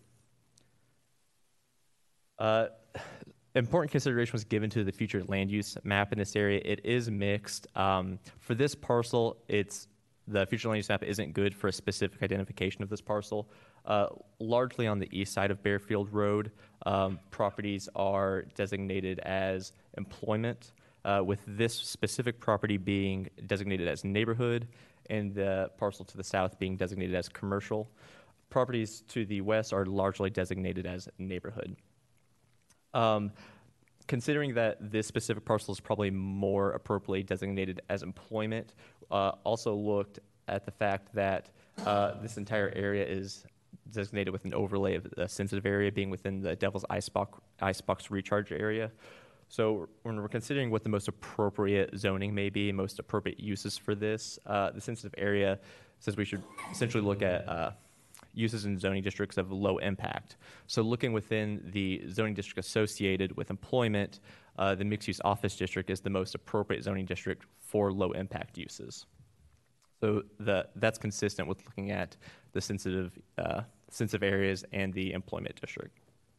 Uh, Important consideration was given to the future land use map in this area. It is mixed. Um, for this parcel, it's the future land use map isn't good for a specific identification of this parcel. Uh, largely on the east side of Bearfield Road, um, properties are designated as employment, uh, with this specific property being designated as neighborhood and the parcel to the south being designated as commercial. Properties to the west are largely designated as neighborhood. Um, considering that this specific parcel is probably more appropriately designated as employment, uh, also looked at the fact that uh, this entire area is designated with an overlay of a sensitive area being within the Devil's Icebox, Icebox recharge area. So when we're considering what the most appropriate zoning may be, most appropriate uses for this, uh, the sensitive area says we should essentially look at uh, uses in zoning districts of low impact. So looking within the zoning district associated with employment, uh, the mixed-use office district is the most appropriate zoning district for low impact uses. So the, that's consistent with looking at the sensitive, uh, sensitive areas and the employment district.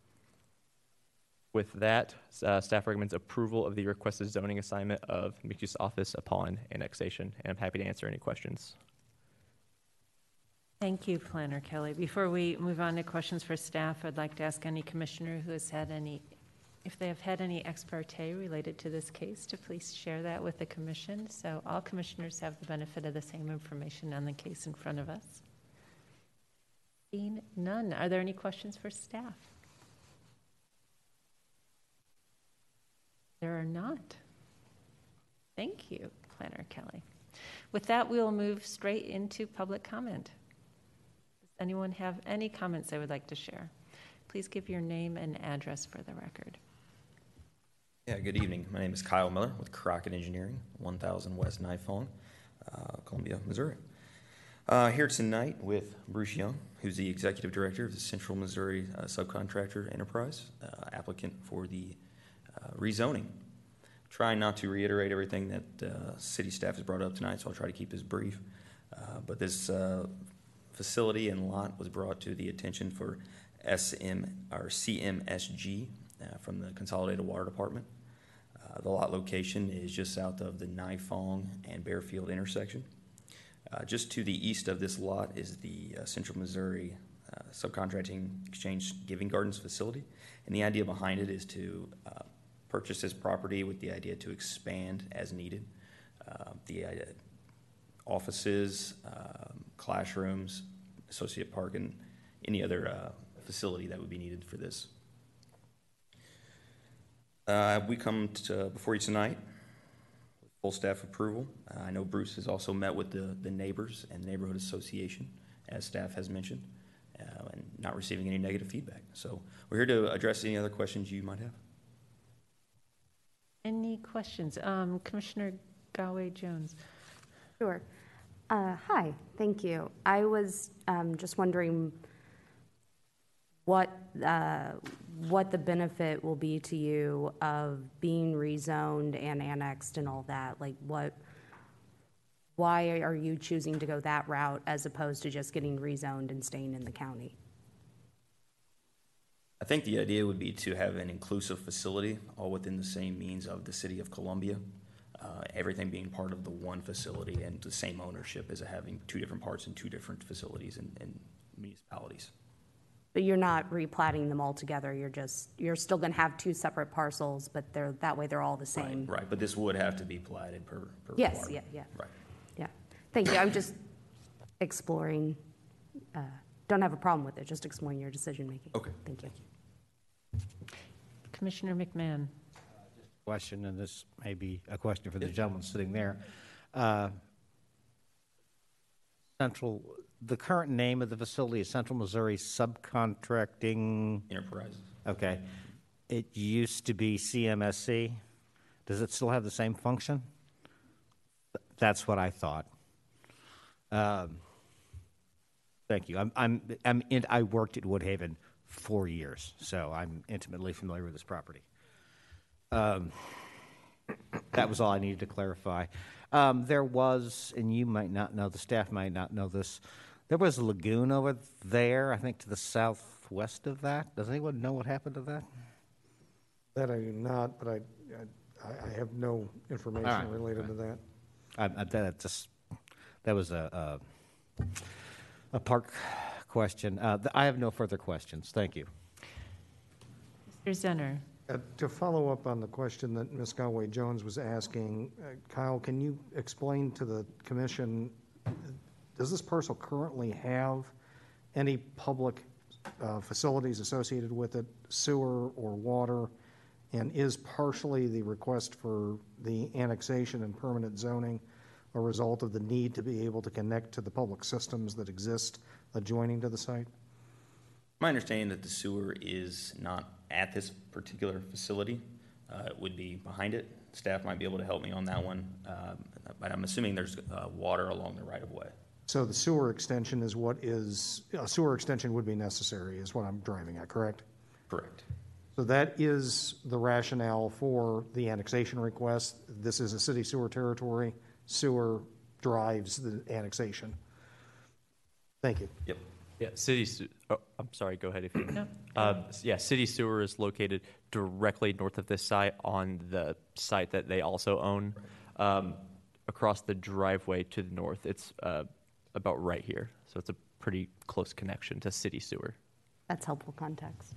With that, uh, staff recommends approval of the requested zoning assignment of mixed-use office upon annexation, and I'm happy to answer any questions. Thank you, Planner Kelly. Before we move on to questions for staff, I'd like to ask any commissioner who has had any, if they have had any ex parte related to this case, to please share that with the commission. So all commissioners have the benefit of the same information on the case in front of us. Seeing none, are there any questions for staff? There are not. Thank you, Planner Kelly. With that, we will move straight into public comment. Does anyone have any comments they would like to share? Please give your name and address for the record. Yeah, good evening. My name is Kyle Miller with Crockett Engineering, one thousand West Nifong, uh, Columbia, Missouri. Uh, here tonight with Bruce Young, who's the Executive Director of the Central Missouri uh, Subcontractor Enterprise, uh, applicant for the uh, rezoning. Trying not to reiterate everything that uh, city staff has brought up tonight, so I'll try to keep this brief. Uh, but this uh, facility and lot was brought to the attention for S M or C M S G uh, from the Consolidated Water Department. Uh, the lot location is just south of the Nifong and Bearfield intersection. Uh, just to the east of this lot is the uh, Central Missouri uh, Subcontracting Exchange Giving Gardens facility, and the idea behind it is to uh, purchase this property with the idea to expand as needed. Uh, the uh, offices, um, classrooms, associate park, and any other uh, facility that would be needed for this. Uh, we come to, before you tonight Full staff approval. Uh, I know Bruce has also met with the, the neighbors and neighborhood association, as staff has mentioned, uh, and not receiving any negative feedback. So we're here to address any other questions you might have. Any questions? Um, Commissioner Galway-Jones. Sure. Uh, Hi, thank you. I was um, just wondering what, uh, what the benefit will be to you of being rezoned and annexed and all that. Like what, why are you choosing to go that route as opposed to just getting rezoned and staying in the county? I think the idea would be to have an inclusive facility, all within the same means of the city of Columbia. Uh, everything being part of the one facility and the same ownership as having two different parts and two different facilities and, and municipalities. But you're not replatting them all together. You're just, you're still going to have two separate parcels, but they're, that way they're all the same. Right, right. But this would have to be platted per, per Yes, yeah, requirement. yeah. Right. Yeah. Thank you. I'm just exploring, uh, don't have a problem with it, just exploring your decision making. Okay. Thank you. Commissioner McMahon. Question, and this may be a question for the gentleman sitting there. Uh, Central, the current name of the facility is Central Missouri Subcontracting Enterprises. Okay. It used to be C M S C. Does it still have the same function? That's what I thought. Um, thank you. I'm, I'm, I'm in, I worked at Woodhaven for years, so I'm intimately familiar with this property. Um, that was all I needed to clarify. Um, there was, and you might not know, the staff might not know this, there was a lagoon over there, I think to the southwest of that. Does anyone know what happened to that? That I do not, but I, I, I have no information All right. related Okay. to that. I, I, that just, that was a, a, a park question. Uh, th- I have no further questions. Thank you. Mister Zenner. Uh, To follow up on the question that Miz Galway-Jones was asking, uh, Kyle, can you explain to the commission, does this parcel currently have any public uh, facilities associated with it, sewer or water? And is partially the request for the annexation and permanent zoning a result of the need to be able to connect to the public systems that exist adjoining to the site? My understanding that the sewer is not at this particular facility. Uh, it would be behind it. Staff might be able to help me on that one, um, but I'm assuming there's uh, water along the right-of-way. So the sewer extension is what is, a sewer extension would be necessary, is what I'm driving at, correct? Correct. So that is the rationale for the annexation request. This is a city sewer territory. Sewer drives the annexation. Thank you. Yep. Yeah, city. Su- oh, I'm sorry. Go ahead if you. No. Uh, yeah, city sewer is located directly north of this site on the site that they also own. Um, across the driveway to the north, it's uh, about right here. So it's a pretty close connection to city sewer. That's helpful context.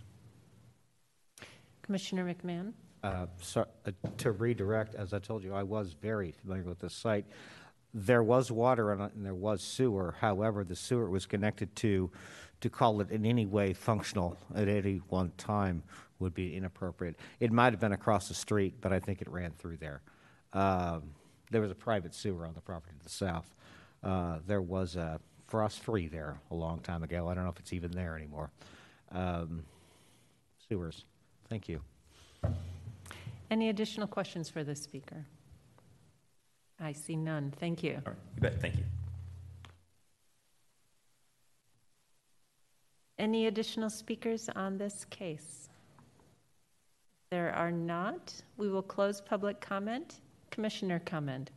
Commissioner McMahon. Uh, so, uh, to redirect, as I told you, I was very familiar with this site. There was water on it and there was sewer. However, the sewer was connected to, to call it in any way functional at any one time would be inappropriate. It might have been across the street, but I think it ran through there. Um, there was a private sewer on the property to the south. Uh, there was a Frost Free there a long time ago. I don't know if it's even there anymore. Um, sewers. Thank you. Any additional questions for the speaker? I see none. Thank you. All right. You bet. Thank you. Any additional speakers on this case? There are not. We will close public comment. Commissioner comment.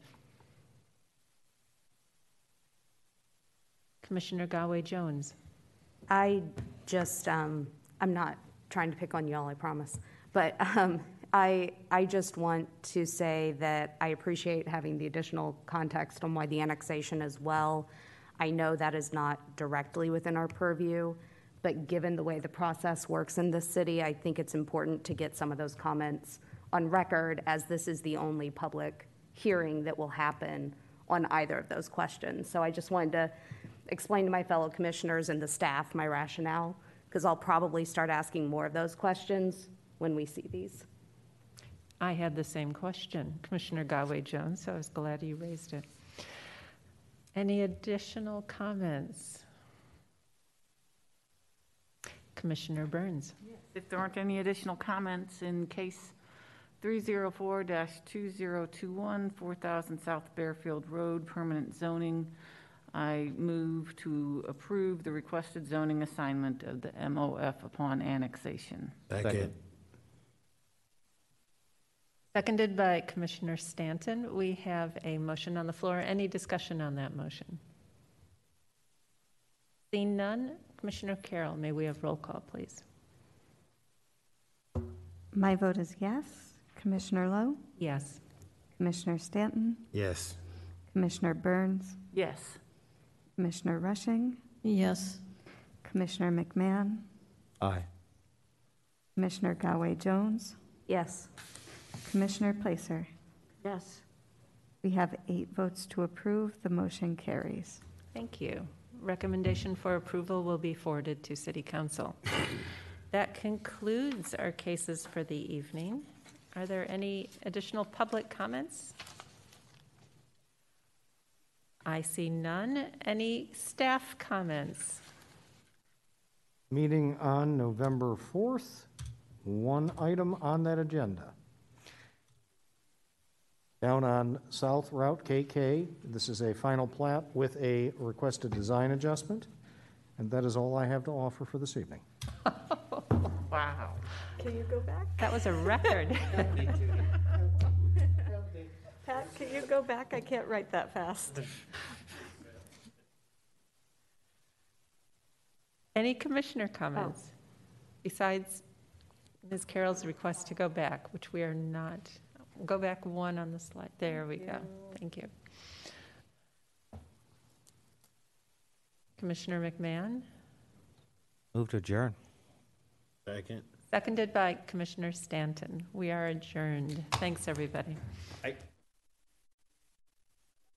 Commissioner Galway-Jones. I just, um, I'm not trying to pick on y'all, I promise. But um, I, I just want to say that I appreciate having the additional context on why the annexation as well. I know that is not directly within our purview, but given the way the process works in this city, I think it's important to get some of those comments on record, as this is the only public hearing that will happen on either of those questions. So I just wanted to explain to my fellow commissioners and the staff my rationale, because I'll probably start asking more of those questions when we see these. I had the same question, Commissioner Gaway-Jones, so I was glad you raised it. Any additional comments? Commissioner Burns. If there aren't any additional comments in case three oh four dash two oh two one, four thousand South Bearfield Road, permanent zoning, I move to approve the requested zoning assignment of the M O F upon annexation. Second. Seconded by Commissioner Stanton. We have a motion on the floor. Any discussion on that motion? Seeing none, Commissioner Carroll, may we have roll call, please? My vote is yes. Commissioner Lowe? Yes. Commissioner Stanton? Yes. Commissioner Burns? Yes. Commissioner Rushing? Yes. Commissioner McMahon? Aye. Commissioner Gaway-Jones? Yes. Commissioner Placer? Yes. We have eight votes to approve. The motion carries. Thank you. Recommendation for approval will be forwarded to City Council. That concludes our cases for the evening. Are there any additional public comments? I see none. Any staff comments? Meeting on November fourth, one item on that agenda. Down on South Route K K, this is a final plat with a requested design adjustment, and that is all I have to offer for this evening. Wow. Can you go back? That was a record. Pat, can you go back? I can't write that fast. Any commissioner comments besides Miz Carroll's request to go back, which we are not? Go back one on the slide. There we go. Thank you. Commissioner McMahon, Move to adjourn. Second. seconded by Commissioner Stanton. We are adjourned. Thanks, everybody. I,